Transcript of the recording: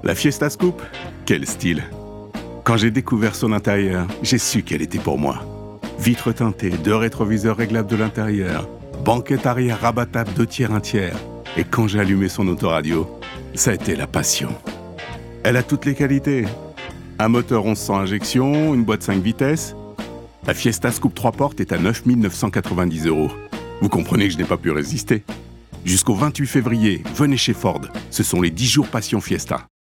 La Fiesta Scoop, quel style! Quand j'ai découvert son intérieur, j'ai su qu'elle était pour moi. Vitres teintées, 2 rétroviseurs réglables de l'intérieur, banquette arrière rabattable 2 tiers 1 tiers. Et quand j'ai allumé son autoradio, ça a été la passion. Elle a toutes les qualités. Un moteur 1100 injection, une boîte 5 vitesses. La Fiesta Scoop 3 portes est à 9 990 €. Vous comprenez que je n'ai pas pu résister. Jusqu'au 28 février, venez chez Ford. Ce sont les 10 jours Passion Fiesta.